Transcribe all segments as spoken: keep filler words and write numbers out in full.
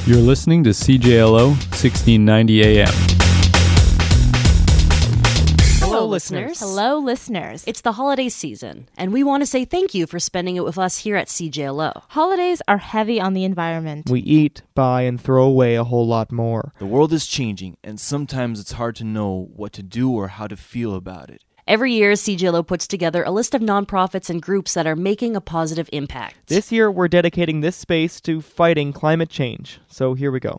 You're listening to C J L O sixteen ninety A M. Hello, listeners. Hello, listeners. It's the holiday season, and we want to say thank you for spending it with us here at C J L O. Holidays are heavy on the environment. We eat, buy, and throw away a whole lot more. The world is changing, and sometimes it's hard to know what to do or how to feel about it. Every year, C J L O puts together a list of nonprofits and groups that are making a positive impact. This year, we're dedicating this space to fighting climate change. So here we go.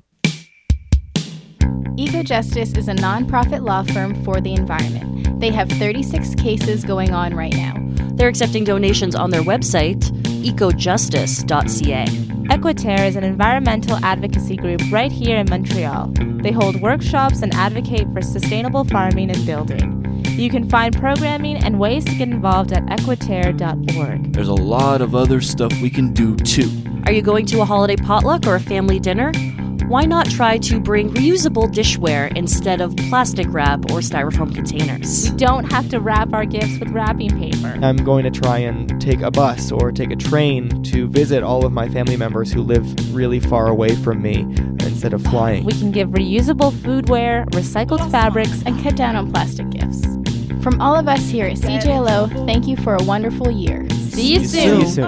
EcoJustice is a nonprofit law firm for the environment. They have thirty-six cases going on right now. They're accepting donations on their website, eco justice dot c a. Equiterre is an environmental advocacy group right here in Montreal. They hold workshops and advocate for sustainable farming and building. You can find programming and ways to get involved at equiterre dot org. There's a lot of other stuff we can do too. Are you going to a holiday potluck or a family dinner? Why not try to bring reusable dishware instead of plastic wrap or styrofoam containers? We don't have to wrap our gifts with wrapping paper. I'm going to try and take a bus or take a train to visit all of my family members who live really far away from me instead of flying. We can give reusable foodware, recycled fabrics, and cut down on plastic gifts. From all of us here at C J L O, thank you for a wonderful year. See you soon. See you soon.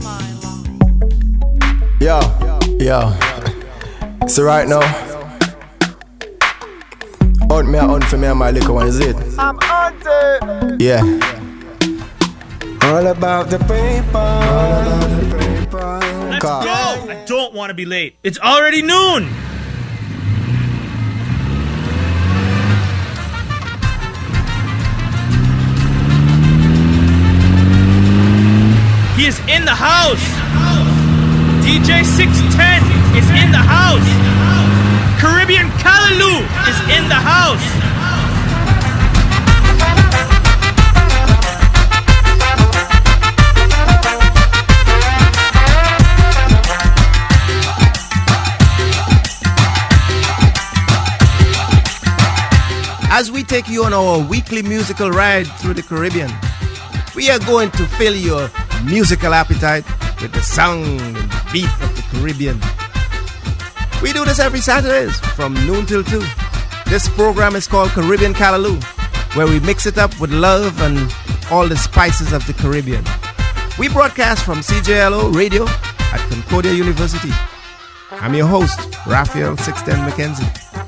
Yo, yo. So right now, hunt me a hunt for me and my little one, is it? I'm hunted! Yeah. All about the paper. All about the paper. Let's Car. go! I don't want to be late. It's already noon! He is in the house! D J six ten is in the house! Caribbean Callaloo is in the house! As we take you on our weekly musical ride through the Caribbean, we are going to fill your musical appetite with the sound and beat of the Caribbean. We do this every Saturdays from noon till two. This program is called Caribbean Callaloo, where we mix it up with love and all the spices of the Caribbean. We broadcast from C J L O Radio at Concordia University. I'm your host, Raphael six ten McKenzie.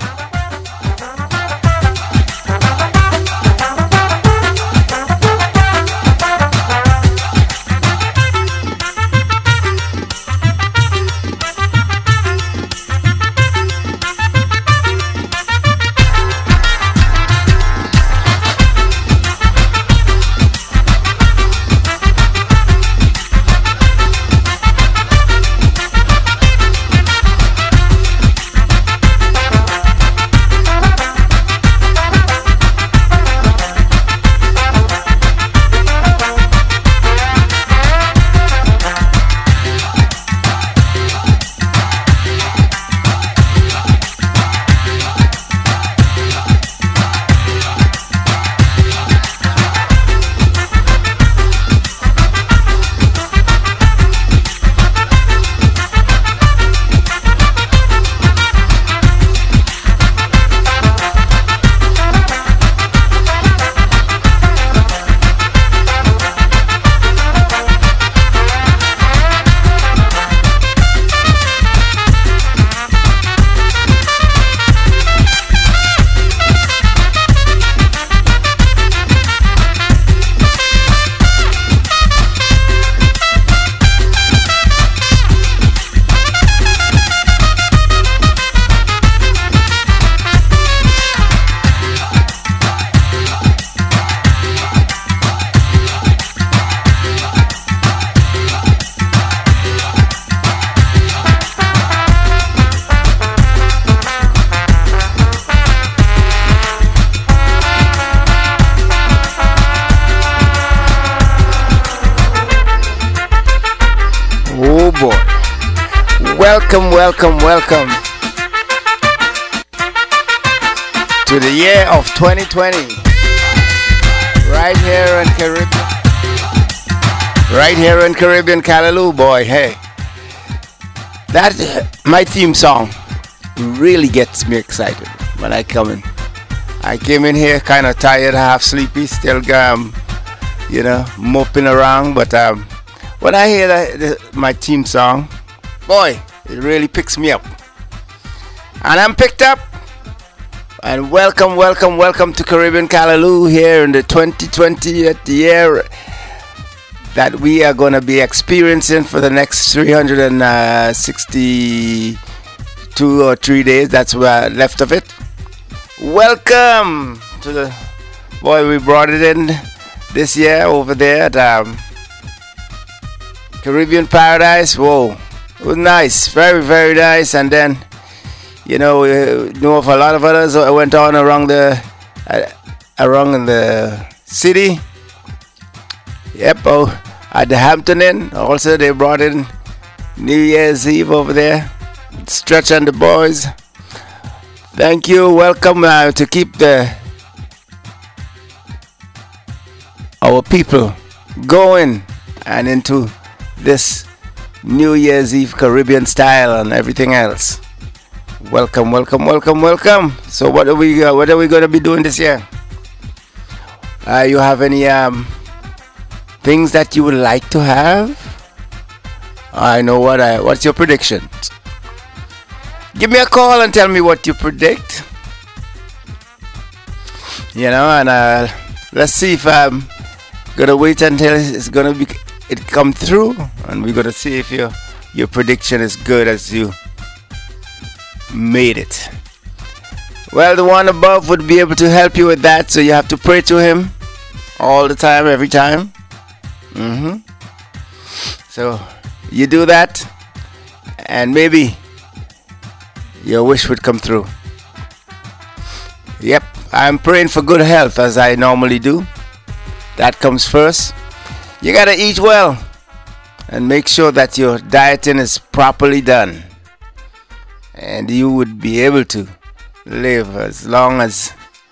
Welcome, welcome, welcome to the year of twenty twenty. Right here in Caribbean. Right here in Caribbean Callaloo, boy. Hey. that my theme song really gets me excited when I come in. I came in here kind of tired, half sleepy, still um, you know, moping around. But um, when I hear the, the, my theme song, boy, it really picks me up. And I'm picked up. And welcome, welcome, welcome to Caribbean Callaloo here in the twenty twentieth year that we are going to be experiencing for the next three hundred sixty-two or three days. That's what's left of it. Welcome to the boy. We brought it in this year over there at um, Caribbean Paradise. Whoa, it was nice, very very nice. And then, you know, we know of a lot of others that went on around the uh, around in the city. Yep. Oh, at the Hampton Inn also they brought in New Year's Eve over there. Stretch and the boys. Thank you. Welcome uh, to keep the our people going and into this New Year's Eve Caribbean style and everything else. Welcome, welcome, welcome, welcome. So what are we uh, what are we going to be doing this year? Uh, you have any um, things that you would like to have? I know what I. What's your prediction? Give me a call and tell me what you predict. You know, and uh, let's see if I'm gonna wait until it's gonna be it come through, and we're gonna see if your your prediction is good as you made it. Well, the one above would be able to help you with that, so you have to pray to him all the time, every time. Mm-hmm. So you do that, and maybe your wish would come through. Yep, I'm praying for good health as I normally do. That comes first. You gotta eat well and make sure that your dieting is properly done, and you would be able to live as long as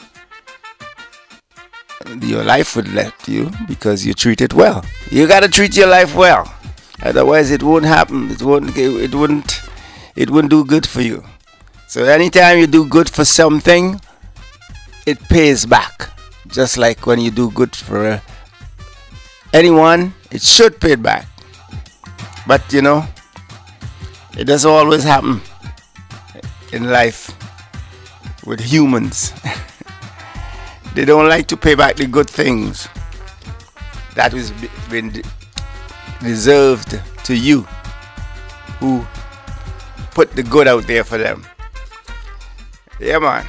your life would let you, because you treat it well. You gotta treat your life well, otherwise it won't happen. It won't. It wouldn't. It wouldn't do good for you. So anytime you do good for something, it pays back. Just like when you do good for uh, anyone, it should pay back. But you know, it doesn't always happen in life with humans. They don't like to pay back the good things that has been deserved to you, who put the good out there for them. Yeah, man.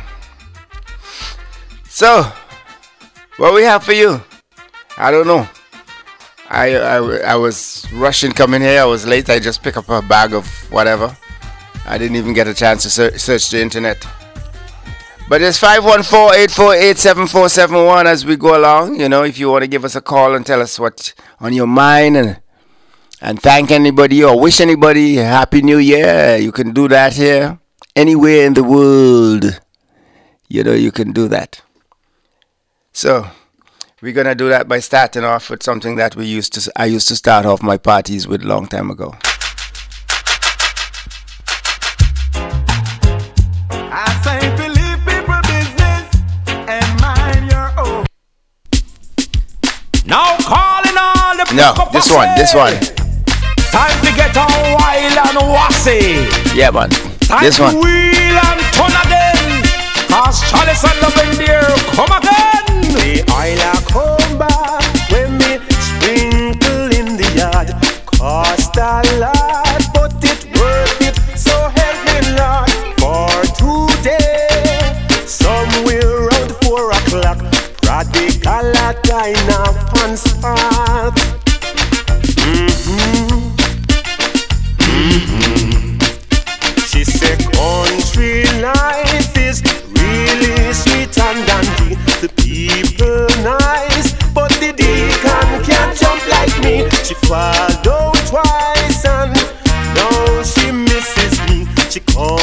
So, what we have for you? I don't know. I, I, I was rushing coming here. I was late. I just picked up a bag of whatever. I didn't even get a chance to search, search the internet. But it's five one four, eight four eight, seven four seven one as we go along. You know, if you want to give us a call and tell us what's on your mind, and and thank anybody or wish anybody a Happy New Year, you can do that here. Anywhere in the world, you know, you can do that. So we're gonna do that by starting off with something that we used to. I used to start off my parties with a long time ago. I say, believe people business and mind your own. Now calling all the no, this one, this one. Time to get on wild and wassy. Yeah, man. Time this to one. wheel and turn again. Cause Chalice and Love in there, come again. The oil come back when me sprinkle in the yard. Cost a lot, but it worth it. So help me Lord. For today, somewhere around four o'clock, radical a dine and spot. Mm-hmm. Mm-hmm. She said country life is really sweet and dandy. The people nice, but the deacon can't jump like me. She fall down twice and now she misses me. She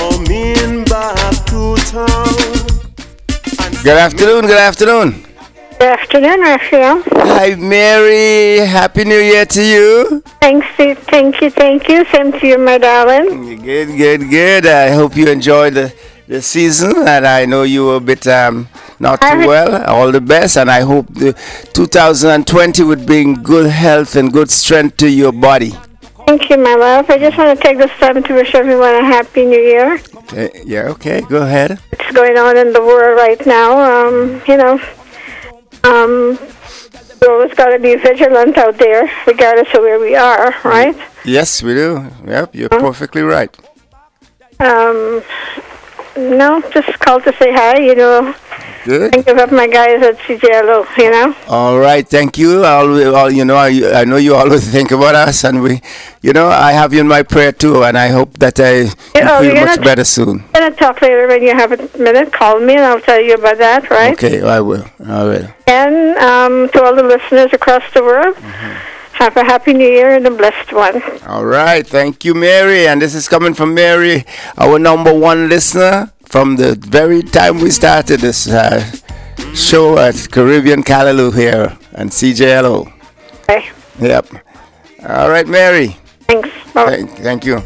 coming back to town. Good afternoon, good afternoon. Good afternoon, Raphael. Hi, Mary. Happy New Year to you. Thanks, thank you, thank you. Same to you, my darling. Good, good, good. I hope you enjoyed the, the season, and I know you were a bit um, not too well. All the best, and I hope the two thousand twenty would bring good health and good strength to your body. Thank you, my love. I just want to take this time to wish everyone a happy New Year. Okay, yeah, okay, go ahead. What's going on in the world right now? Um, you know, um, we always got to be vigilant out there, regardless of where we are, right? Yes, we do. Yep, you're huh? perfectly right. Um, no, just called to say hi, you know. Good. Think about my guys at C J L O, you know. All right, thank you. I'll, I'll you know, I, I know you always think about us, and we, you know, I have you in my prayer too, and I hope that I you oh, feel much t- better soon. We're gonna talk later when you have a minute. Call me, and I'll tell you about that, right? Okay, I will. I will. And um, to all the listeners across the world, mm-hmm. have a happy New Year and a blessed one. All right, thank you, Mary. And this is coming from Mary, our number one listener. From the very time we started this uh, show at Caribbean Callaloo here and C J L O. Okay. Yep. All right, Mary. Thanks. Bye. Thank, thank you.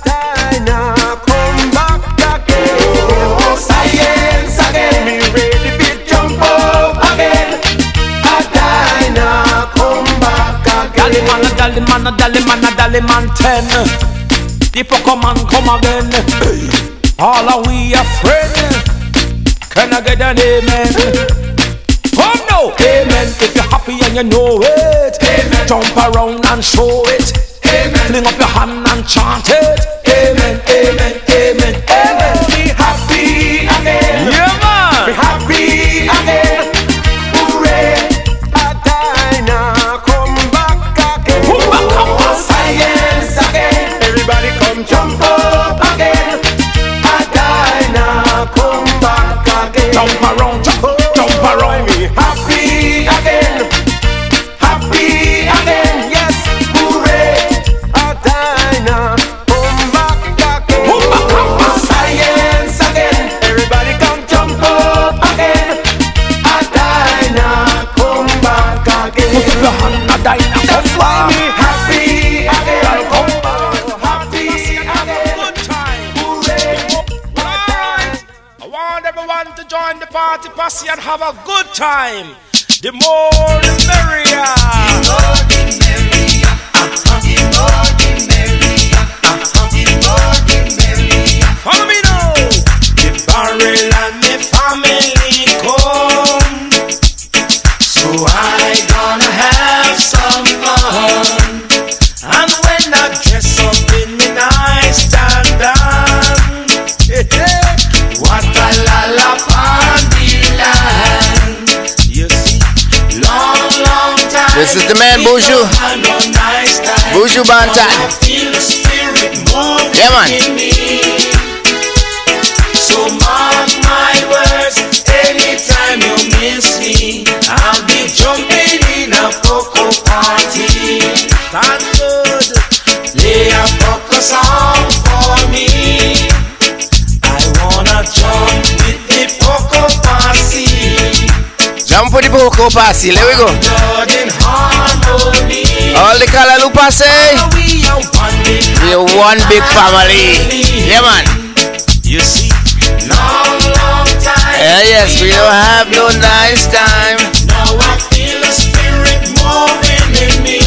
All are we afraid? Can I get an amen? Oh no! Amen. If you're happy and you know it, amen. Jump around and show it. Amen. Fling up your hand and chant it. Amen, amen, amen, amen. Be happy again. Yeah, man. Be happy again. Hooray. Adina, come back again. Come back, come back. Science again. Everybody come jump up again. Come back again. Jump around, jump, jump around me. Happy again, happy again. Yes, hooray! Adina, come back again. Come back, come back. Science again. Everybody come jump up again. Adina, come back again. Put up your hand, Adina, come back. Happy again, come back. Happy again. Good time, hooray! I want everyone to join the party posse and have a good time. The more the merrier. The more the merrier. Uh-huh. The more the merrier. Uh-huh. The more the merrier. Follow me now. The barrel and the family come, so I gonna have some fun. And when I dress up in the nice stand down, hey, hey. What a lullaby land. You see, long, long time. This is the man, Buju. Buju Banton. Yeah, man. So mark my words, anytime you miss me, I'll be jumping in a cocoa party. Thank good. Lay a cocoa song for me. Jump with the Poco Posse. Jump with the Poco Posse. There we go. All the Callaloo Posse. We are one big family. Yeah, man. You see, long, long time. Yeah, yes, we don't have no nice time. Now I feel the spirit moving in me.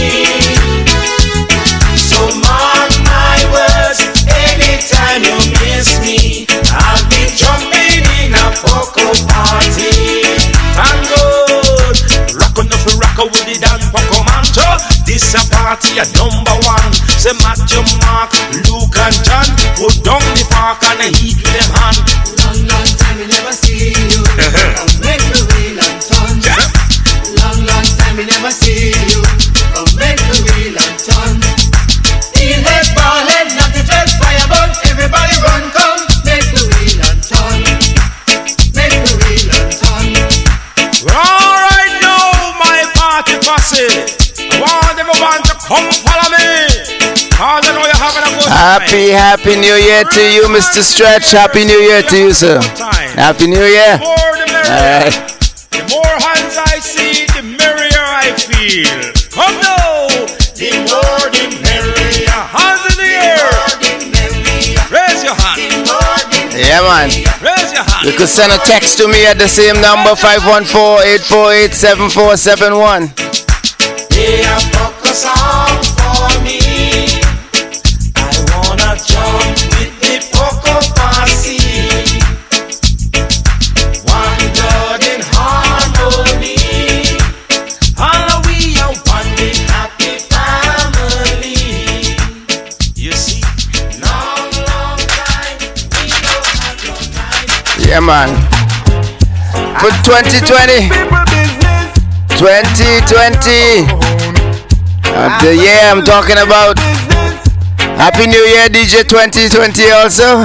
So mark my words, anytime you miss me, I'll be jumping in a Poco party. Thank God. Rock on the rocker with the dance Poco Mancho. This a party at number one. Say Matthew, Mark, Luke and John. Put down the park and the heat with them hand. Long, long time we never see you. Come make the wheel and turn. Long, long time we never see you. Come make the wheel and turn. Heel head, ball head, not to just fire, but everybody run, come. Make the wheel and turn. Make the wheel and turn. All right now, my party posse. I want everyone to come follow me. Cause I know you're having a good time. Happy, happy New Year to you, Mister Stretch. Happy New Year to you, sir. Happy New Year. The more the merrier. All right. The more hands I see. Yeah, man. You could send a text to me at the same number, five one four, eight four eight, seven four seven one. They have broke a song for me. I wanna jump with the Poco Posse. One blood in harmony. All we are one big happy family. You see, long, long time we don't have no time. Yeah, man. For twenty twenty. twenty twenty. Uh, the year I'm talking about. Happy New Year, D J twenty twenty also.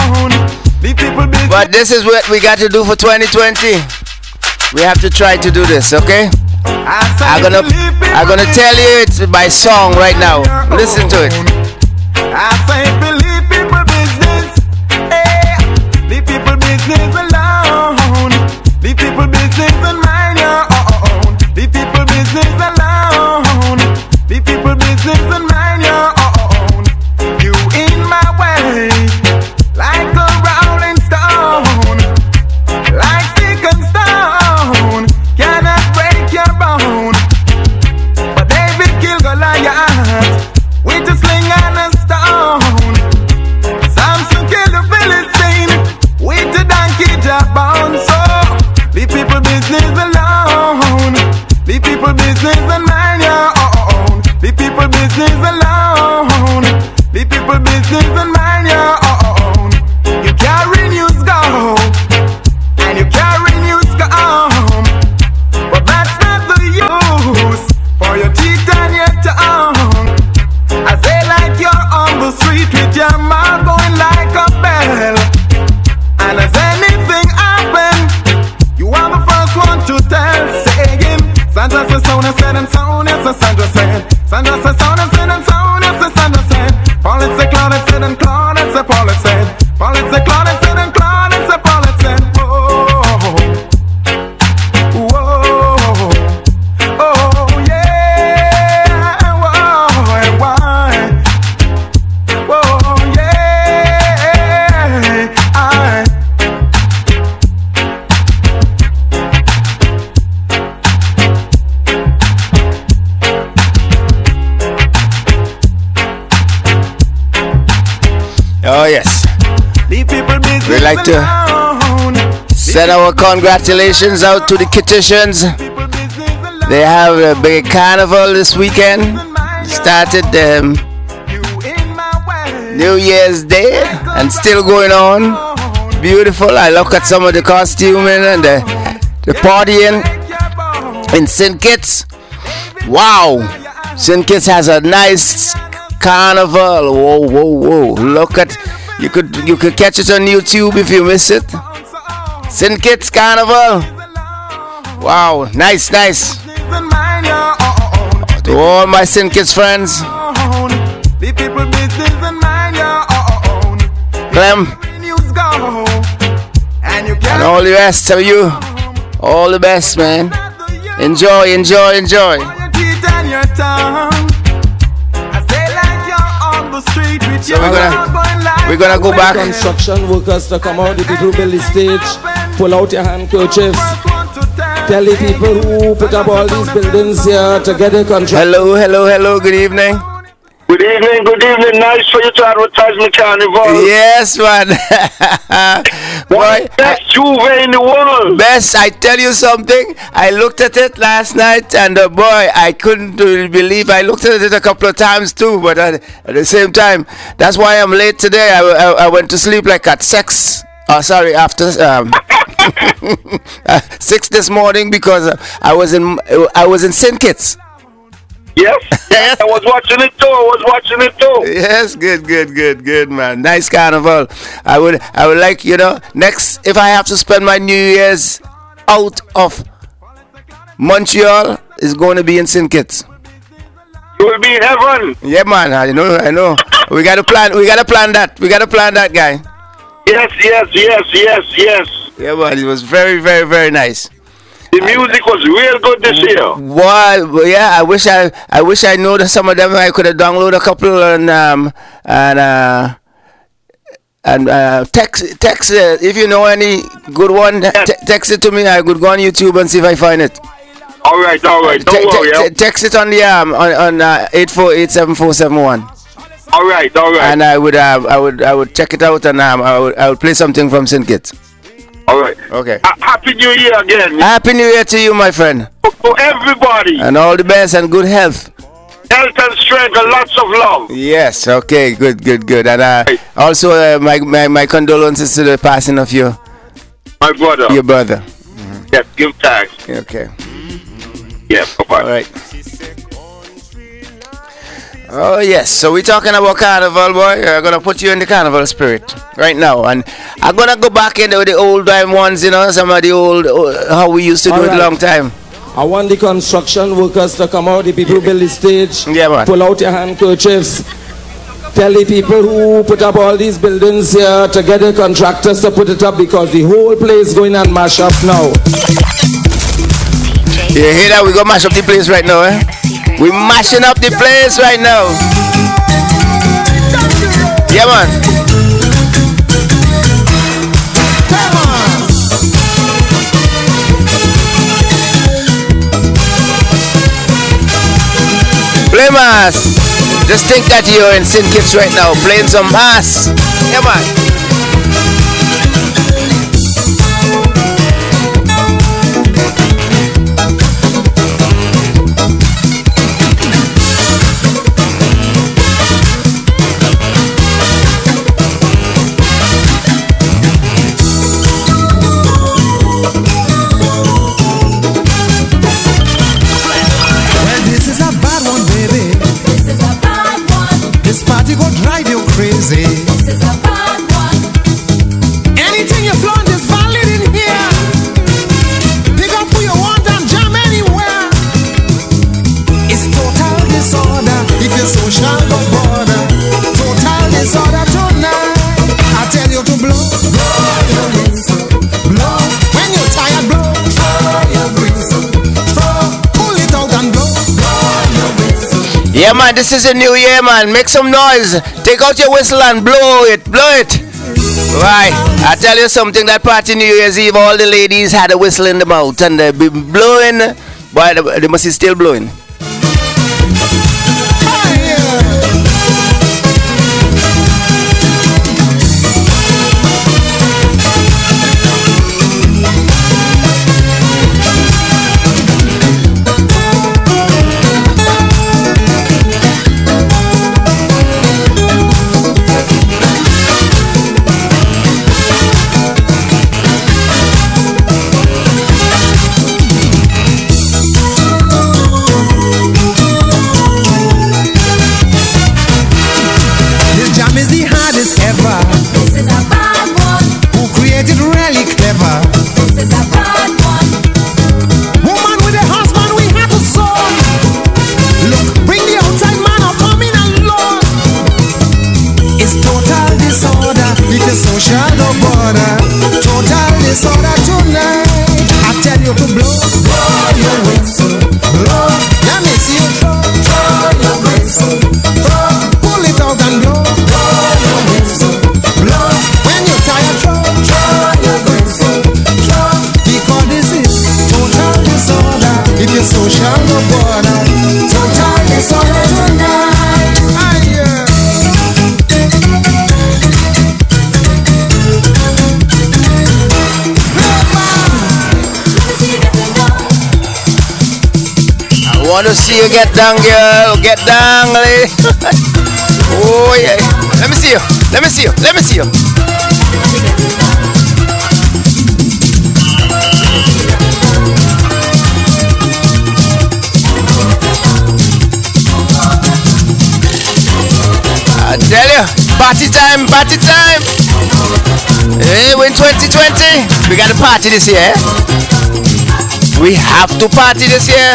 But this is what we got to do for twenty twenty. We have to try to do this, okay? I'm gonna, I'm gonna tell you it's by song right now. Listen to it. I say believe people business. Hey, leave people business alone. Leave people business and mind your own. Leave people business alone. Leave people business and mind your own. You in my way, like a rolling stone, like stick and stone, cannot break your bone. But David killed Goliath with a sling and a stone. Samson killed the Philistine with a donkey jawbone. So leave people business alone. Leave people business and mind your own. Leave people business alone. Leave people business and mind your own. You carry news go, and you carry news come, but that's not the use for your teeth and your tongue. I say like you're on the street with your mouth going like a bell, and as anything happen, you are the first one to tell. Saying Sandra says sound and said and sound as a Sandra said. Sandra says sound and said and sound as a Sandra said. Paul it say Claude it said and Claude it say Paul it said. Paul it say Claude it said and Claude it say Paul it said. Whoa, whoa, oh yeah, whoa, and why? Whoa, yeah, I. Oh, yes. We'd like to send our congratulations out to the Kittitians. They have a big carnival this weekend. Started um, New Year's Day and still going on. Beautiful. I look at some of the costuming and the, the partying in Saint Kitts. Wow. Saint Kitts has a nice carnival. Whoa, whoa, whoa. Look at, you could you could catch it on YouTube if you miss it. Saint Kitts Carnival. Wow, nice, nice. To all my Saint Kitts friends. Clem. And all the rest of you. All the best, man. Enjoy, enjoy, enjoy. So we're gonna we're gonna go back. Construction workers to come out. The people build the stage. Pull out your handkerchiefs. Tell the people who put up all these buildings here to get a contract. Hello, hello, hello. Good evening. Good evening, good evening. Nice for you to advertise my carnival. Yes, man. Boy, best Juve in the world. Best. I tell you something. I looked at it last night, and uh, boy, I couldn't believe. I looked at it a couple of times too, but uh, at the same time, that's why I'm late today. I, I, I went to sleep like at six. Oh, sorry, after um, uh, six this morning because uh, I was in I was in Saint Kitts. Yes, yes, I was watching it too. I was watching it too. Yes, good, good, good, good, man. Nice carnival. I would, I would like, you know, next if I have to spend my New Year's out of Montreal, is going to be in Saint Kitts. You will be in heaven. Yeah, man. I know, I know. we gotta plan. We gotta plan that. We gotta plan that, guy. Yes, yes, yes, yes, yes. Yeah, man. It was very, very, very nice. The music was real good this year. Well, yeah, I wish I, I wish I knew that some of them I could have downloaded a couple and um and uh and uh, text text uh, if you know any good one. Yes. T- text it to me. I could go on YouTube and see if I find it. All right, all right. Don't te- worry. Te- te- text it on the um on on uh, eight four eight seven four seven one. All right, all right. And I would uh, I would I would check it out, and um I would I would play something from Saint Kitts. All right. Okay. Uh, Happy New Year again. Happy New Year to you, my friend. For everybody. And all the best and good health. Health and strength and lots of love. Yes. Okay. Good. Good. Good. And uh, right. also uh, my, my my condolences to the passing of your my brother. Your brother. Mm-hmm. Yes. Give thanks. Okay. Yeah. Bye. All right. Oh yes, so we're talking about carnival, boy. I'm gonna put you in the carnival spirit right now, and I'm gonna go back into the old time ones, you know, some of the old, old how we used to All do right. it a long time. I want the construction workers to come out, the people who build the stage, yeah, man. Pull out your handkerchiefs, tell the people who put up all these buildings here to get the contractors to put it up, because the whole place going and mash up now. You hear that? We gonna mash up the place right now, eh? We mashing up the place right now. Yeah, man. Play mass. Just think that you're in Saint Kitts right now, playing some mass. Yeah, man. Go drive you crazy. This is a bad one. Anything you flaunt is valid in here. Pick up who you want and jam anywhere. It's total disorder. If you're social, no border. Total disorder tonight. I tell you to blow, blow your whistle, blow. When you're tired, blow, blow your whistle, blow. Pull it out and blow, blow your whistle. Yeah, man, this is a new year, man. Make some noise. Take out your whistle and blow it. Blow it. Right. I tell you something. That party New Year's Eve, all the ladies had a whistle in the mouth and they be blowing. But they must be still blowing. Want to see you get down, girl. Get down, lady. Oh, yeah. Let me see you. Let me see you. Let me see you. I tell you, party time, party time. Hey, we're in twenty twenty. We got a party this year. We have to party this year.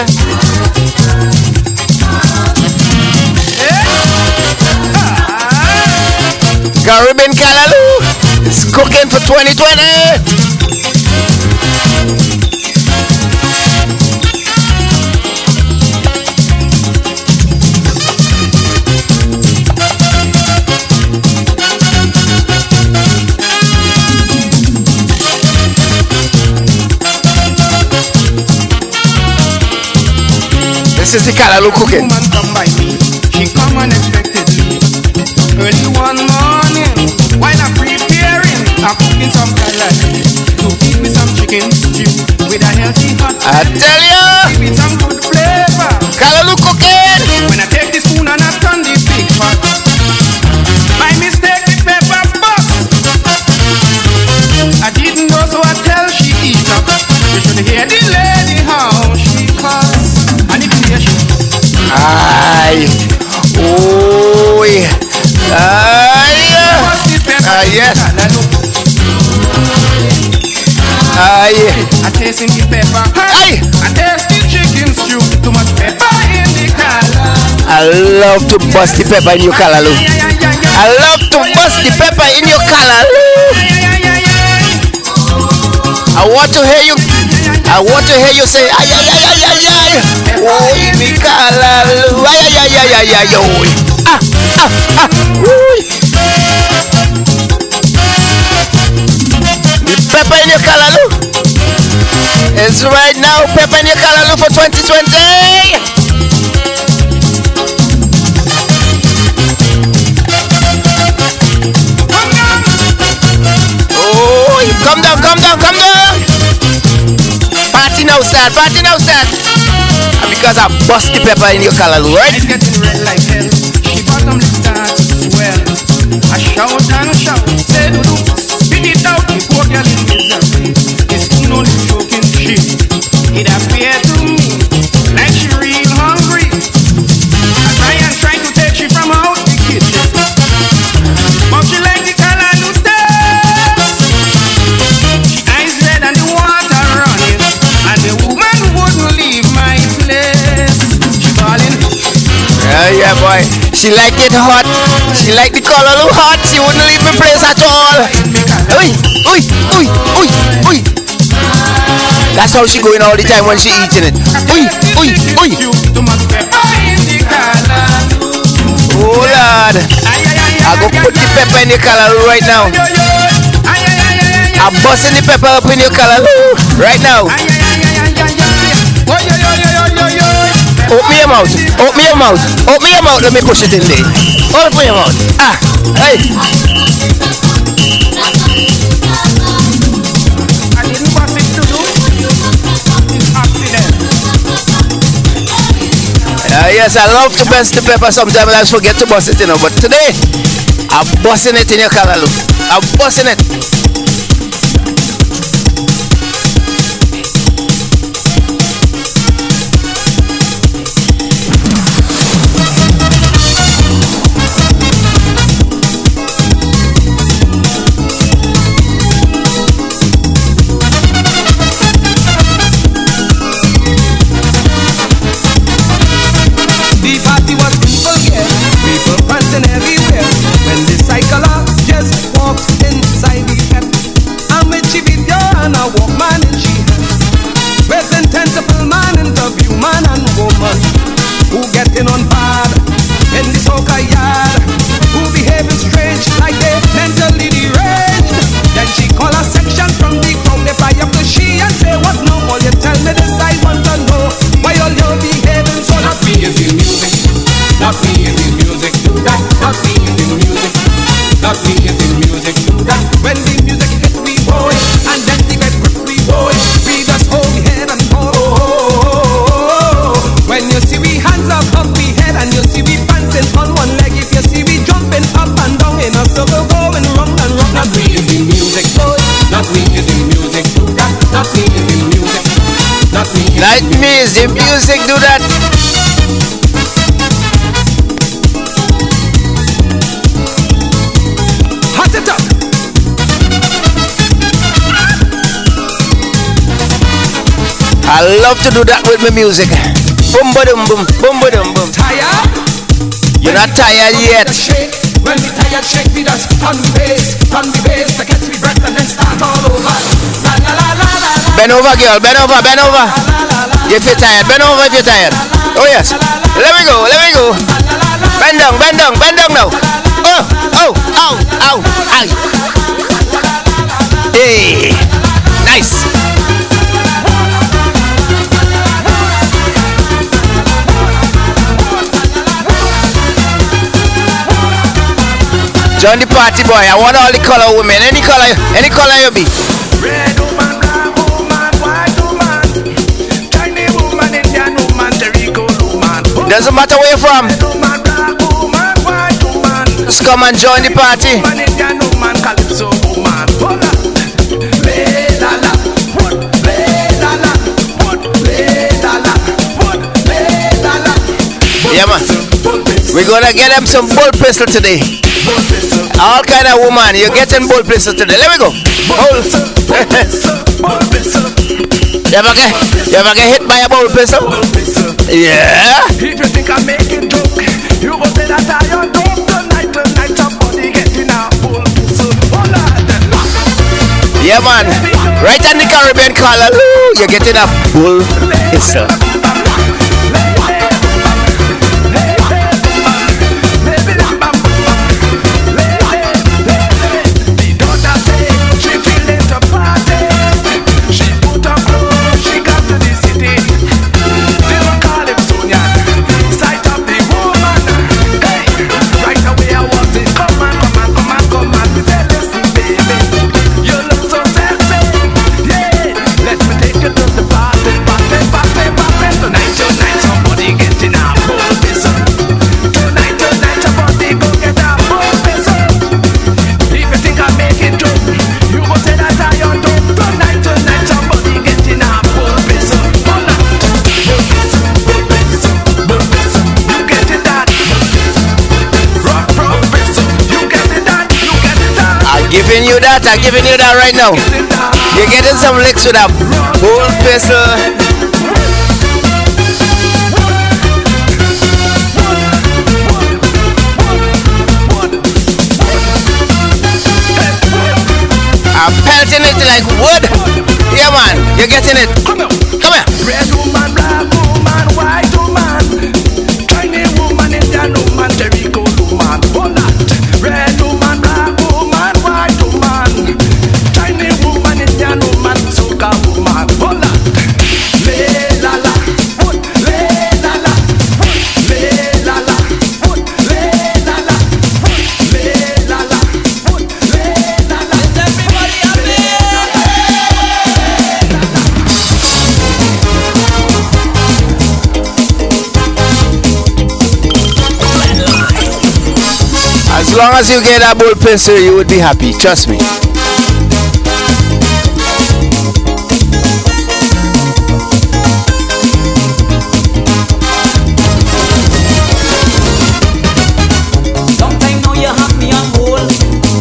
Caribbean Callaloo is cooking for twenty twenty. This is the Callaloo cooking. Woman come by me, she come unexpectedly. Early one morning, while I'm preparing, I'm cooking some callaloo to feed me some chicken stew with a healthy hot. I tell you, give it some good flavor. Callaloo cooking. When I take the spoon and I turn the big pot, by mistake the pepper bust. I didn't know, so I tell she eat up. You should hear the lady how she cuss. And if you hear she aye, oh yeah, aye, ah yes, aye. I taste in the pepper, aye. I taste the chicken stew. Too much pepper in the color. I love to bust the pepper in your Callaloo. I love to bust the pepper in your Callaloo. I want to hear you. I want to hear you say, ay, ay, ay, ay, ay, ay. Oh, the Callaloo. Ay, ay, ay, ay, ay, ay, ay. Ah, ah, ah. Woo. The pepper in your Callaloo. It's right now, pepper in your Callaloo for twenty twenty. Oh, come down, come down, come down. Party now start, party now start. And because I bust the pepper in your Callaloo, right? It's getting red like hell. She bottom lip starts to swell. I shout and shout, say do do, spit it out. The poor girl is misery. This spoon only choking shit. It appeared to me like she real hungry. I try and try to take she from out the kitchen, but she like the Callaloo steps. She eyes red and the water running, and the woman wouldn't leave my place. She calling. Yeah, yeah, boy. She like it hot. She like the Callaloo hot. She wouldn't leave my place at all. Oi, oi, oi, oi, oi. That's how she going all the time when she eating it. Oi, oi, oi. Oh Lord, I go put the pepper in your Callaloo right now. I'm busting the pepper up in your Callaloo right now. Open your mouth, open your mouth, open your mouth. Let me push it in there. Open your mouth. Ah, hey. Uh, yes, I love to bust the pepper. Sometimes I forget to bust it, you know. But today, I'm busting it in your Callaloo. I'm busting it. Everywhere when the psychologist walks inside the pep, I'm with Chibidyo and a Walkman in she hands. With intensible man interview man and woman who getting on bad in the soca yard, who behaving strange like they mentally deranged. Then she call a section from the crowd, they fly up to she and say, what now? All you tell me this I want to know. Why all you behaving so? Not me is the music, not me is the music. That, not me is the music, not me is the music. That when the music hit we boy, and then the get grip we boy, we just hold the head and go. Oh, oh, oh, oh. When you see we hands up up we head, and you see we dancing on one leg. If you see we jumping up and down in a circle, going round and round. Not me is the music, boy. Not me is the music. That, not me is the music. Not me. Not me is the music. Do that. I love to do that with my music. Boom, boom, boom, boom, boom, boom. Tired? You're not tired yet. When we tired, shake me, just turn the bass, turn the bass to catch me breath and then start all over. La la la la la. Bend over, girl. Bend over, bend over. If you're tired, bend over if you're tired. Oh yes. Let me go, let me go. Bend down, bend down, bend down now. Oh, oh, ow, ow, ow. Hey, nice. Join the party, boy. I want all the color women. Any color, any color you be. Red woman, black woman, white woman, Chinese woman, Indian woman, Jericho woman. Doesn't matter where you're from. Red woman, black woman, white woman, just come and join the party. Woman, Indian woman, Calypso woman. Hola, le la la, what le la la, what le la la, what le la la. Yeah, man. We're gonna get them some bull pistol today. All kind of woman, you're getting bull pistol today. Let me go. Hold. You ever get, you ever get hit by a bull pistol? Yeah. If you think I make it joke, you go say that I am dope tonight, tonight somebody getting a bull pistol. Yeah, man. Right on the Caribbean color, you're getting a bull pistol. Giving you that, I'm giving you that right now. You're getting some licks with a bull pistol. I'm pelting it like wood. Yeah, man, you're getting it. Come here. Red woman, black woman, white woman, Chinese woman, Indian woman, Jericho woman. Hold on. Red woman, black woman, white woman, Chinese woman, Indian woman, soca woman. Hold on. Le la la, wood, le la la, wood, le la la, wood, le la la, wood, le la la, wood, le la la. Is everybody happy? As long as you get a bull pistol, you would be happy. Trust me. Long time now you have me on hold.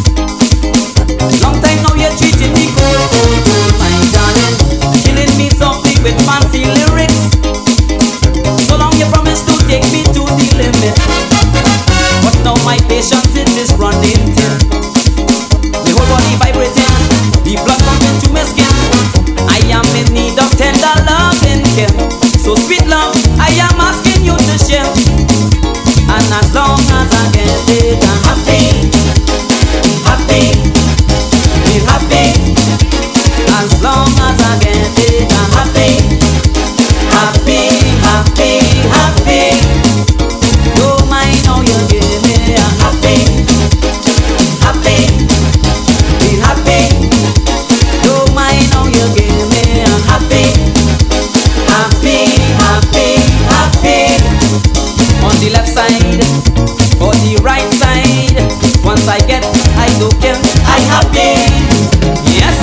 Long time now you're treating me cool, cool, cool, my darling. Killing me softly with fancy lyrics. So long you promise to take me to the limit. But now my patience it is running thin. My whole body vibrating, the blood pumping to my skin. I am in need of tender love and care. So sweet love, I am asking you to share. And as long as I get it, I'm happy, happy, be happy. As long as I get it, I'm happy, happy, happy, happy. Don't mind how you give me a happy, happy, be happy. Don't mind how you give me a happy, happy, happy, happy. On the left side or the right side, once I get, I don't care, I happy. Yes.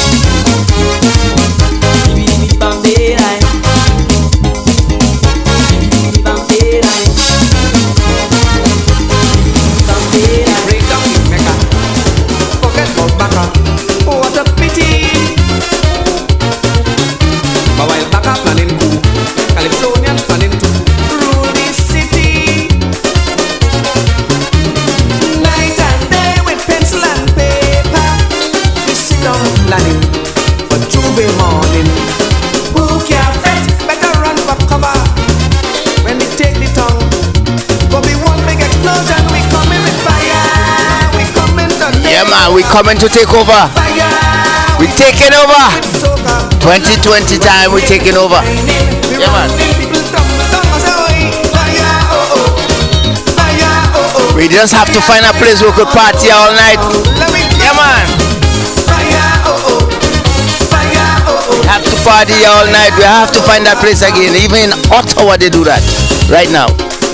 We coming to take over. We taking over. twenty twenty time, we taking over. Yeah, man. We just have to find a place we could party all night. Yeah, man. We have to party all night. We have to find that place again. Even in Ottawa, they do that right now.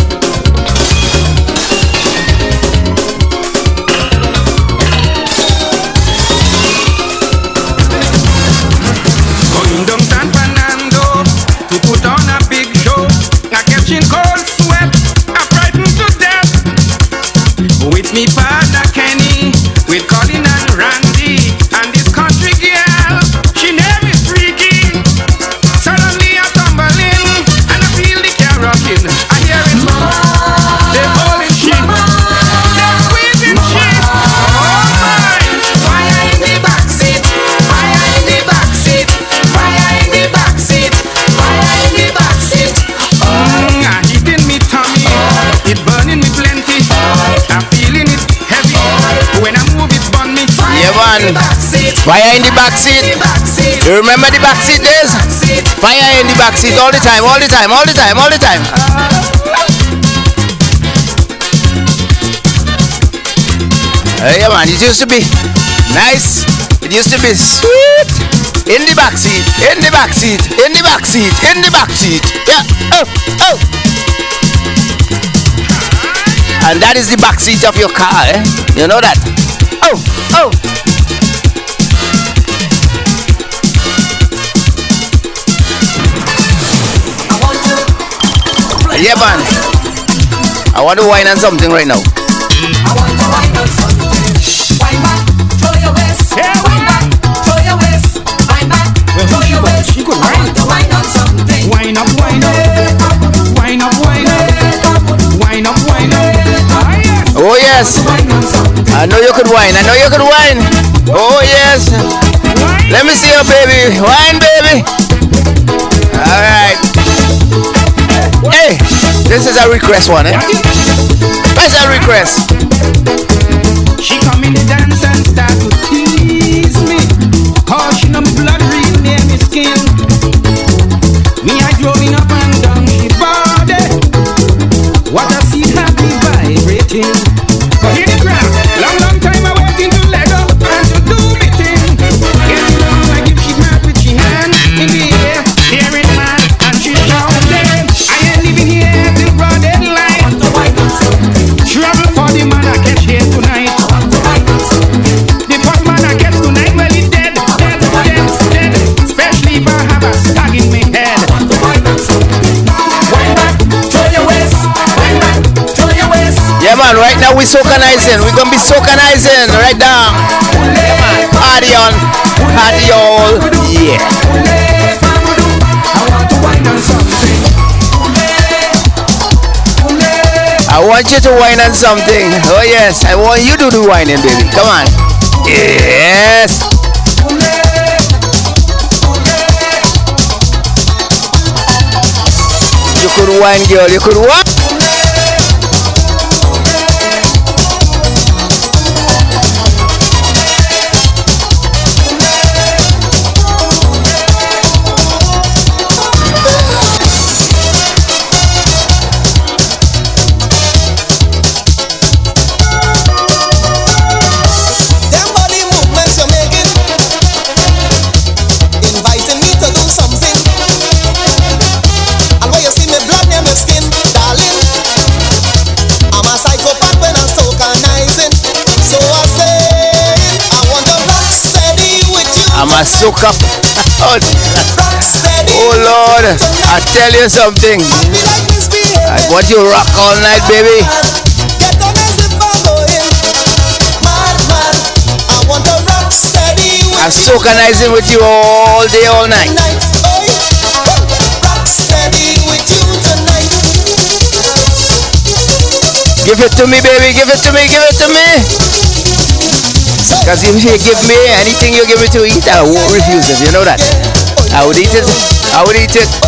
Going down San Fernando to put on a big show. I catching cold sweat. I'm frightened to death. With me partner Kenny, with Colin and Randy, and this country girl, she name is freaky. Suddenly I tumble in, and I feel the car rocking. I hear it more. They're holding shit. They're squeezing shit. Oh my! Fire in the backseat. Fire in the backseat. Fire in the backseat. Fire in the backseat. Mm, I hitting me tummy. It burning me plenty. I'm feeling it heavy. When I move it burn me. Yeah, man. Fire in the backseat. You remember the backseat days? Fire in the backseat all the time, all the time, all the time, all the time. Uh, yeah, man. It used to be nice. It used to be sweet. In the backseat, in the backseat, in the backseat, in the backseat. Yeah. Oh, oh. And that is the backseat of your car, eh? You know that? Oh, oh. Yeah, man. I want to whine on something right now. I want to whine on something. Whine back, throw your waist. Whine back, throw your waist. Whine back, throw your waist. I want to whine on something. Whine up, whine up. Whine up, whine up. Whine up, whine up. Oh yes, I know you could whine. I know you could whine. Oh yes. Let me see your baby. Whine, baby. All right. Hey, this is a request one, eh? Special request. She come in the dance and start to tease me. Cause she know my blood real near me skin. Me I growing up and down she body. What I see happy vibrating. But here the ground, long long time I waiting to let up and to do me thing. Getting on like if she mad with she hand in the air. Hearing man and she shouting. I ain't living here till broad daylight. Trouble for the man I catch here tonight. The first man I catch tonight, well he dead, dead, dead, dead. Especially if I have a stag in my head. Wind back, throw your waist. Wind back, throw your waist. Yeah, man. Right now we socanizing. We're gonna be socanizing right now. Yeah, man. Party on, party all. Yeah. I want to wind on something. I want you to whine on something. Oh yes, I want you to do whining, baby. Come on. Yes. You could whine, girl. You could what? I'm a soak up. Oh, oh Lord, I tell you something. I want you to rock all night, baby. I'm socanizing with you all day, all night. Give it to me, baby. Give it to me. Give it to me. Because if you give me anything you give me to eat, I won't refuse it. You know that. I would eat it. I would eat it.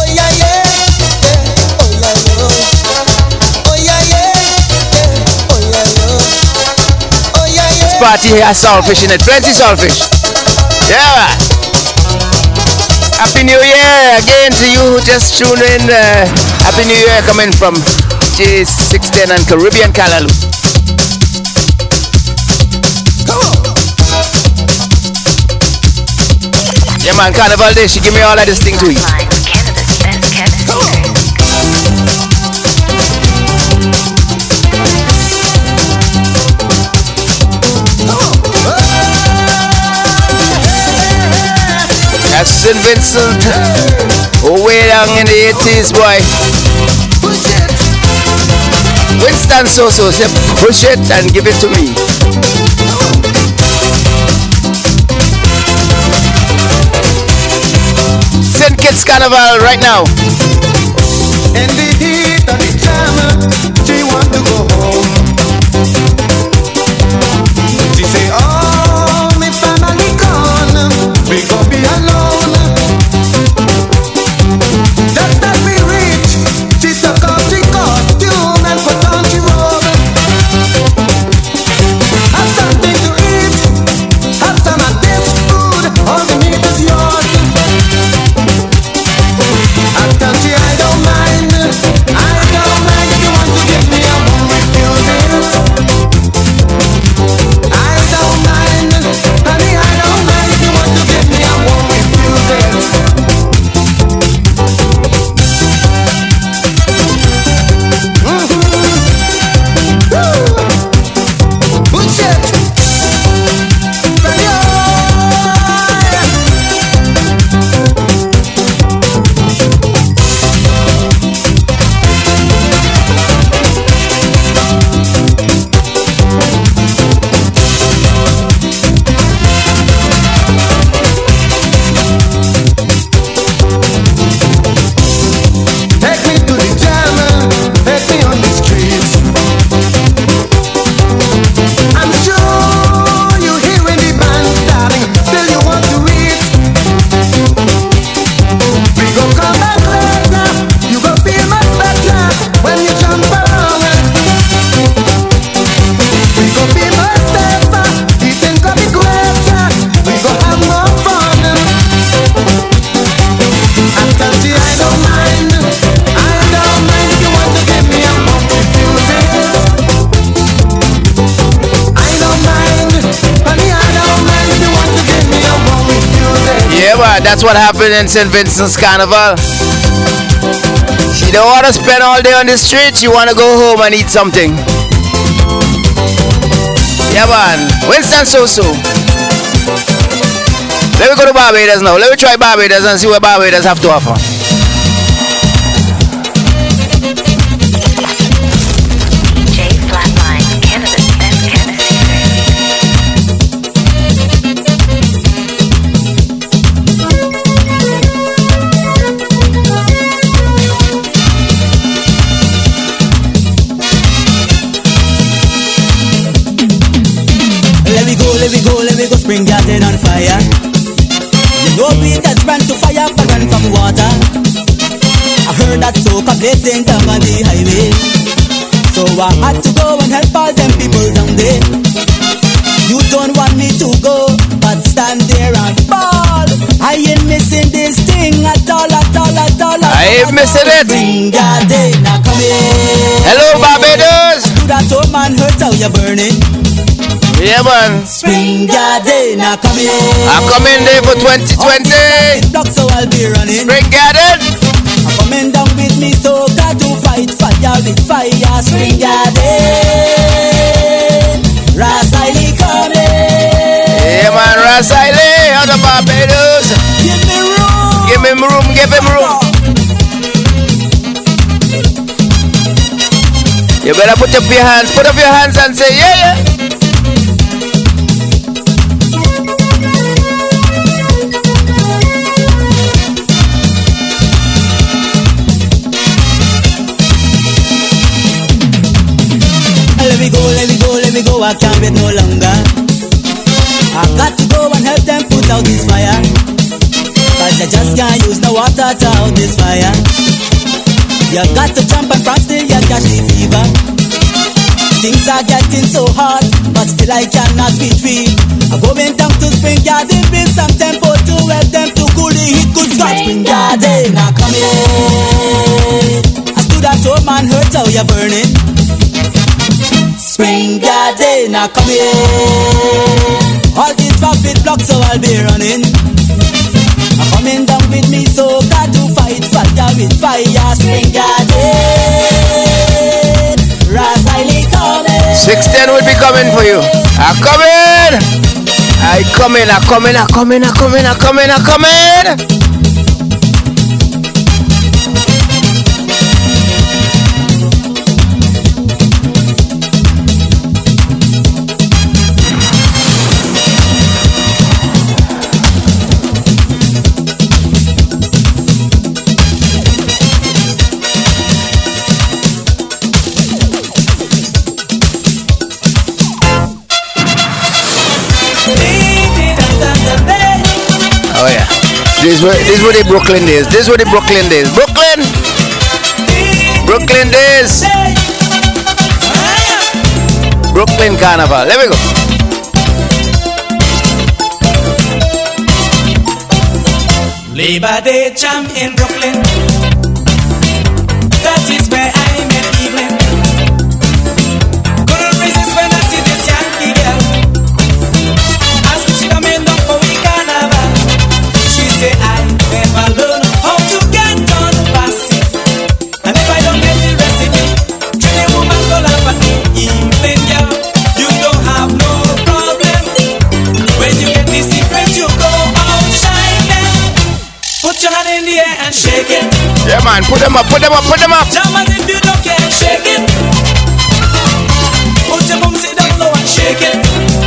This party here has saltfish in it. Plenty saltfish. Yeah. Happy New Year again to you who just tuned in. Uh, Happy New Year coming from J six ten and Caribbean Callaloo. Yeah, man, Carnival Day, she give me all of this thing to eat. That's Saint Vincent, oh, way down in the eighties, boy. Winston So-So said, push it and give it to me. Saint Kitts Carnival right now. In the heat of the jam, she want to go home. She say, oh, me family gone, we go be alone. Just as we reach, she took off the costume and put on the robe. Have something to eat, have some of this food, all the meat is yours. I tell you I don't mind, I don't mind if you want to give me, I won't refuse it. I don't mind, honey, I don't mind if you want to give me, I won't refuse it. Take me to the jam, take me on the streets. I'm sure you hearing the band starting, still you want to eat. We go come back later, you go feel much better when you jump around. We go be much safer, eating go be greater, we go have more fun. I tell you I don't mind, I don't mind if you want to give me, I won't refuse it. I don't mind, honey, I don't mind if you want to give me, I won't refuse it. Yeah, but that's what happened in Saint Vincent's Carnival. She don't want to spend all day on the street. She want to go home and eat something. Yeah, man. Winston So-So. Let me go to Barbados now. Let me try Barbados and see what Barbados have to offer. Let me go, let me go, let me go, spring garden on fire. You know we just ran to fire, but run from water. I heard that soca blazing down on the highway, so I had to go and help all them people down there. You don't want me to go, but stand there and ball. I ain't missing this thing at all, at all, at all. I ain't missing it. Spring garden, now come here. Hello, Barbados. Do that old man hurt how you're burning. Yeah, man. Spring garden, now come here. I'm coming there for twenty twenty. Block, so I'll be running. Spring garden. I'm coming down with me, so got to fight fire with fire. Spring garden. Rasaili coming. Yeah, man. Rasaili out of Barbados. Give me room. Give him room. Give him room. You better put up your hands. Put up your hands and say, yeah, yeah. Let me go, let me go, let me go, I can't wait no longer. I got to go and help them put out this fire, cause they just can't use no water to out this fire. You got to jump and from still you catch the fever. Things are getting so hard, but still I cannot be free. I'm going down to Spring Garden, bring some tempo to help them to cool the heat. Good God, Spring Garden, now come here. I stood that old man hurt how you're burning. Spring Garden, now come here. All these traffic blocks, so I'll be running. coming down with me, so got to fight fire with fire. Spring Garden, Rasile coming. six ten will be coming for you. I'm coming. I coming, I coming, I coming, I coming, I coming, I coming. Oh yeah, this were this were the Brooklyn days. This were the Brooklyn days. Brooklyn, Brooklyn days. Brooklyn Carnival. Let me go. Labor Day jam in Brooklyn. That is where I met Evelyn. Couldn't resist when I see this Yankee girl. Ask if she coming down for we carnival. She say I never learn how to get on passy. And if I don't get the recipe, tell a woman go laugh at me. Evelyn girl, you don't have no problem. When you get the secret, you go outshine them. Put your hand in the air and shake it. Yeah man, put them up, put them up, put them up. Jam as if you don't care, shake it. Put your bum sit down low and shake it.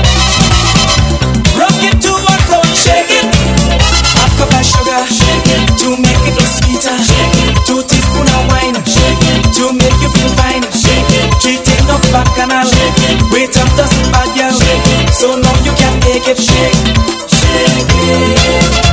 Rock it to and fro and shake it. Half cup of sugar, shake it. To make it look sweeter, shake it. Two teaspoon of wine, shake it. To make you feel fine, shake it. Three tin of bacchanal, shake it. Wait up, doesn't bad girl, shake it. So now you can make it shake, shake it.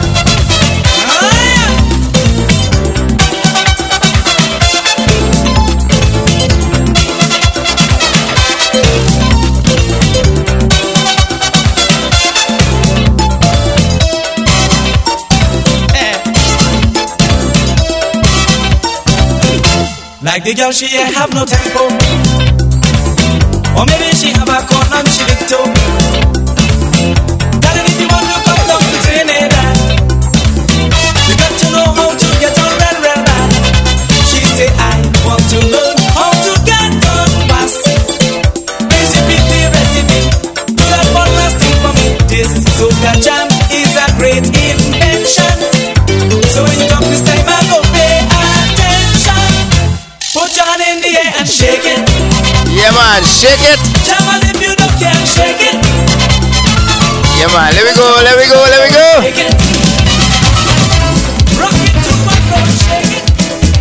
Like the girl, she ain't have no tempo. Or maybe she have a corner and she big toe. Tell her if you want to come down to Trinidad, you got to know how to get on real, real bad. She say, I want to learn how to get on fast. Recipe, the recipe, do that one last thing for me. This soca jam is a great invention. So when you come this time, I go pay attention. Put your hand in the air and shake it. Yeah man, shake it. Jam as if you don't care, shake it. Yeah man, let me go, let me go, let me go. Shake it. Rock it to my floor, shake it.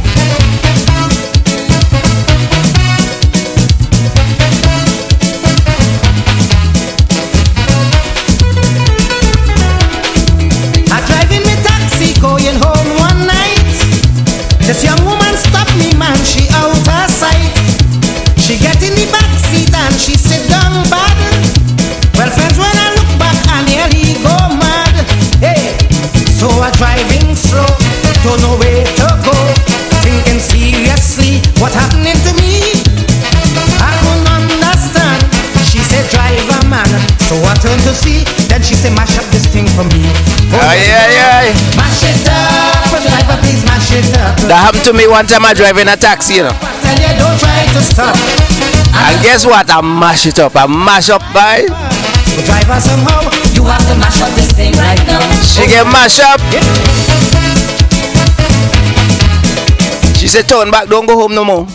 I'm driving my taxi going home one night. This young woman stopped me, man, she out her sight. She get in the back seat and she sit down bad. Well, friends, when I look back and nearly go mad. Hey, so I'm driving slow, don't know where to go. Thinking seriously, what happening to me? I couldn't understand. She said, driver man, so I turned to see. Then she said, mash up this thing for me. Oh, aye, aye, aye. Mash it up, driver, please mash it up. That happened to me one time I drive in a taxi, you know. Tell you, don't try to stop. And guess what? I mash it up. I mash up by. So driver, somehow you have to mash up this thing right now. She get mash up. She said, turn back, don't go home no more.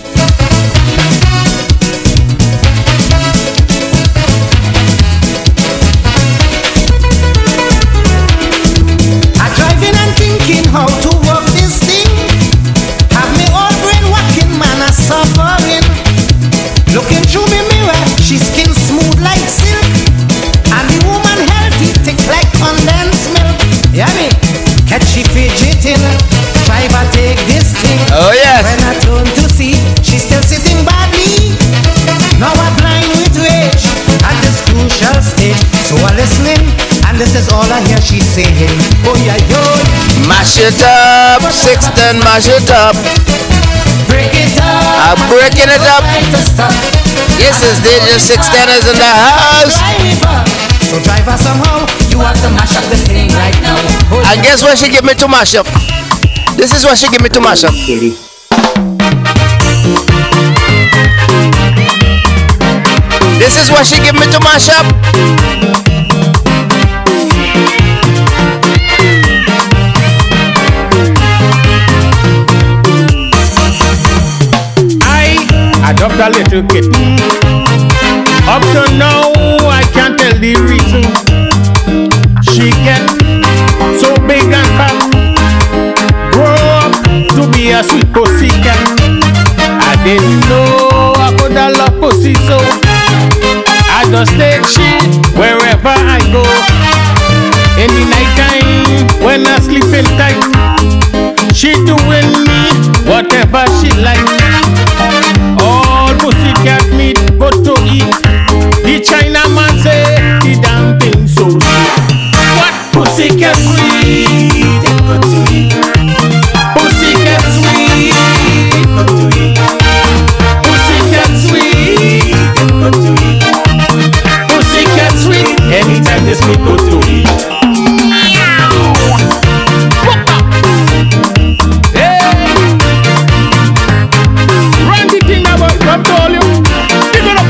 I'm driving and thinking how to work this thing. Have me all brain working, man, I'm suffering. Looking through me mirror, she skin smooth like silk. And the woman healthy, thick like condensed milk. Yeah, me, catch she fidgeting. Driver, take this thing. Oh, yes. When I turn to see, she's still sitting badly. Now I'm blind with rage at this crucial stage. So I'm listening, and this is all I hear she's saying. Oh, yeah, yo. Mash it up, Sixten, mash it up. Break it up. I'm breaking it up. This is D J Sixten is in the house. So driver, somehow you have to mash up this thing right now. And guess what she give me to mash up? This is what she give me to mash up. This is what she give me to mash up. I adopt a little kitten. Up to now, I can't tell the reason. She get so big and fat, grow up to be a sweet pussycat. I didn't know I could have love pussy, so I just take shit wherever I go. In the night time, when I sleeping tight, she doing me whatever she like. All pussycat meat good to eat. The Chinaman say the damn thing so sweet. What pussycat sweet? Good to eat. Pussycat sweet. Good to eat. Pussycat sweet. Good to eat. Pussycat sweet. Anytime this meat good to eat. I'm telling you, give it up.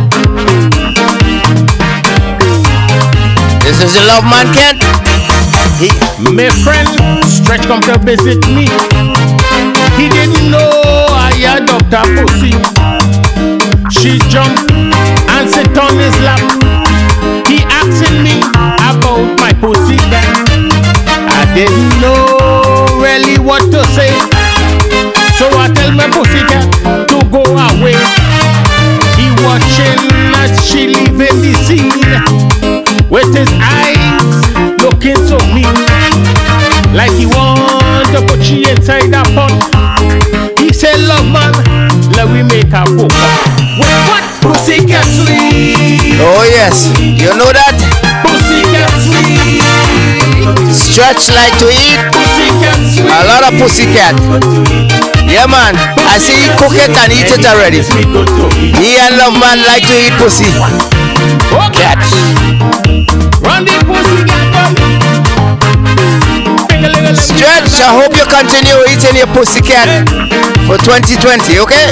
This is the love man Kent. He, my friend, Stretch come to visit me. He didn't know I had Doctor Pussy. She jumped and sit on his lap. He asking me about my pussy cat. I didn't know really what to say, so I tell my pussy cat to go away. He watching as she leaving the scene, with his eyes looking so mean, like he want to put she inside a pot. He said, love man, let we make a book. What pussycat sweet? Oh yes, you know that? Pussycat sweet. Stretch like to eat Pussycat sweet. a lot of pussycat. Yeah man, I see he cook it and eat it already. He and love man like to eat pussy. Cat. Run the pussy cat. Stretch, I hope you continue eating your pussy cat for twenty twenty, okay?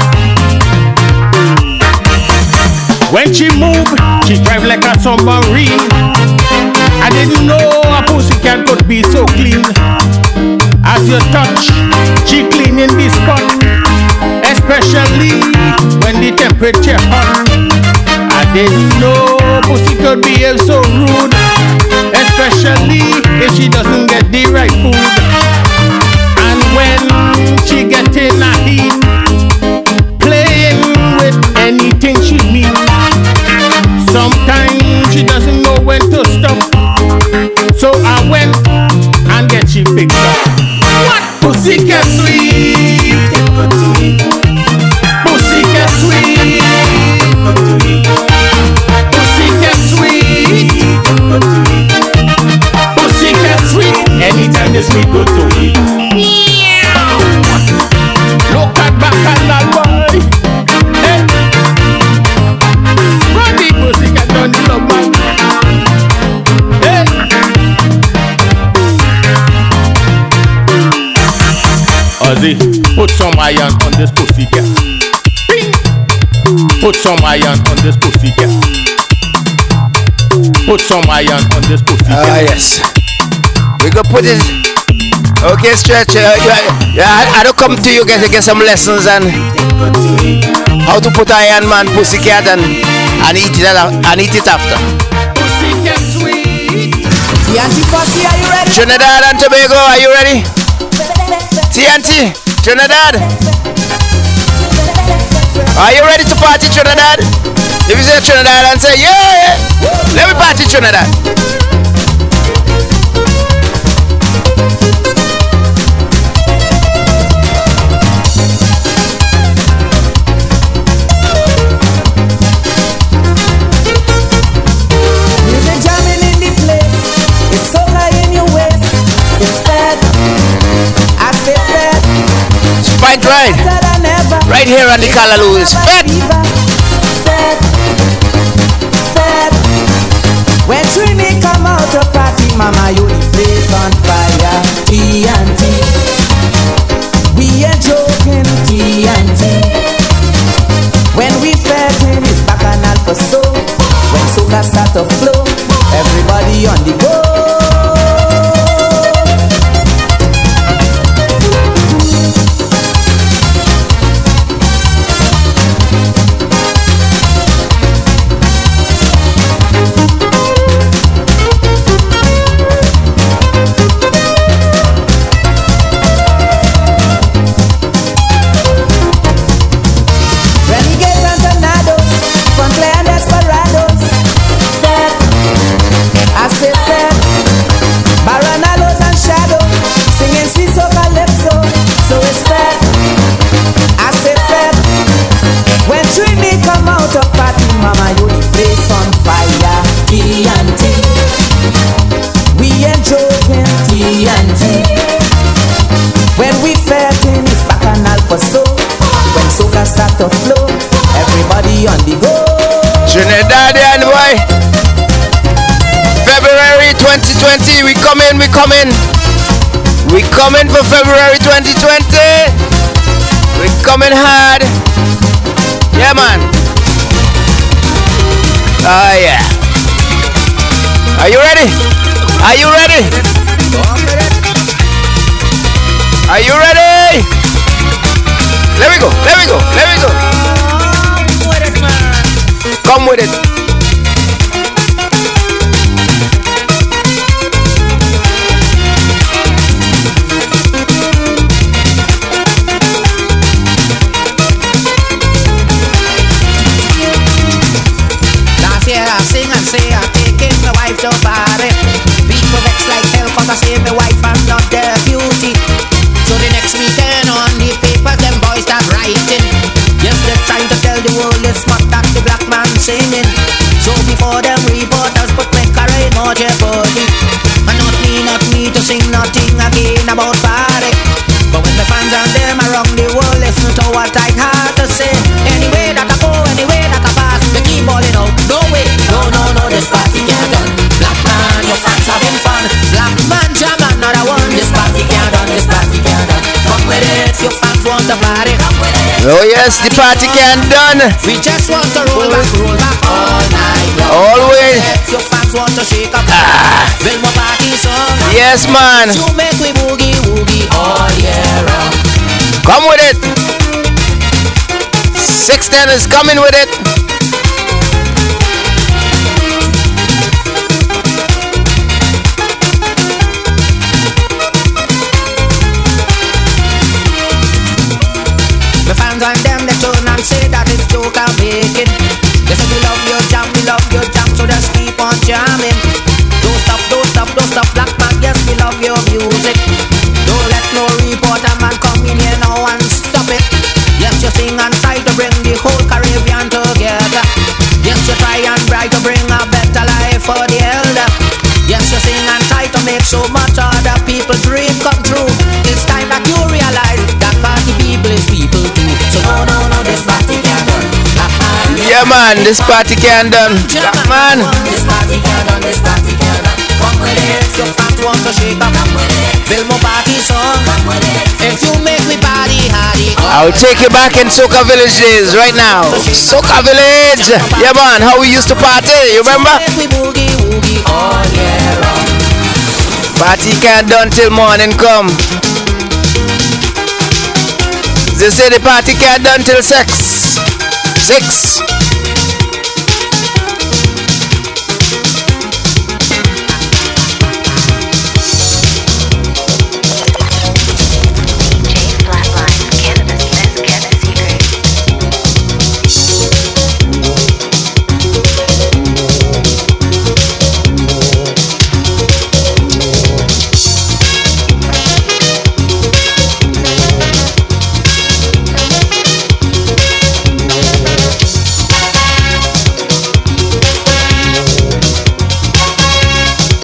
When she move, she drive like a submarine. I didn't know a pussy cat could be so clean. As you touch, she cleaning the spot, especially when the temperature hot. I didn't know pussy could behave so rude, especially if she doesn't get the right food. And when she get in a heat, playing with anything she needs. Sometimes she doesn't know when to stop, so I went and get she fixed up. What pussycat sweet? Pussycat sweet. Pussycat sweet. Pussycat sweet. Anytime this sweet good to eat. Look at back at that boy. Hey. Run the pussycat down the love man. Hey. Ozzy, put some iron on this pussycat. Bing. Put some iron on this pussycat. Put some iron on this pussycat. Ah, uh, yes. We go put it. Okay, Stretch. Uh, yeah, yeah, I, I don't come to you guys to get some lessons and how to put iron man pussycat and and eat it and eat it after. Pussycat sweet. T N T Posse, are you ready? Trinidad and Tobago, are you ready? T N T, Trinidad. Are you ready to party, Trinidad? If you say Trinidad and say, yeah, yeah. Let me party, Trinidad. Music jamming in the place. It's so high in your waist. It's fed. I say fed. Spike right. Right here on the Callaloo is fed. Fed. Fed. When Trini come out to party, mama, you the place on fire. D and G. When we fed in it's bacchanal for so. When soca start to flow, everybody on the go. Trinidadian boy. February twenty twenty, we come in, we come in. We coming for February twenty twenty. We coming hard. Yeah, man. Oh, yeah. Are you ready? Are you ready? Are you ready? Let me go. Let me go. Let me go. Come with it. I sing and say I'm taking my wife to party. People vex like hell cause I say my wife I'm not their beauty. So the next weekend on the paper them boys start writing. Yes, they're trying to tell the world it's smart that the black man singing. So before them reporters put my career in more jeopardy. And not me, not me to sing nothing again about party. But when the fans and them around the world listen to what I had to say. Anyway that I go, anyway that I pass, they keep balling out. No way, no, no, no, this party can't done. Black man, your fans having fun. Black man, jam another one. This party can't done, this party can't done. Come with it, your fans want to party. Come with it. Oh yes, the party can't done. We just want to roll back, roll back all night long. Always. Your fans want to shake up. Ah. Build my party song. Yes, man. To make we boogie woogie all year round. Come with it. six ten is coming with it. The fans and them they turn and say that it's joker making. They say we love your jam, we love your jam, so just keep on jamming. Don't stop, don't stop, don't stop, black man, yes we love your music. Don't let no reporter man come in here now and stop it. Yes, you sing and try to bring the whole Caribbean together. Yes, you try and try to bring a better life for the elder. Yes, you sing and try to make so much other people's dream come true. It's time that you realize that party people is people too. So no, no, no, this party can't done. Yeah, man, this party can't done. Black man. This party can't done, this party can't done. Come with it, your fans want to shake up. Come with it, build more party song. Come with it, if you make me party hardy. I'll take you back in Soca Village days right now. Soca Village. Yeah, man, how we used to party, you remember? Party can't done till morning come. They say the party can't done till six. Six.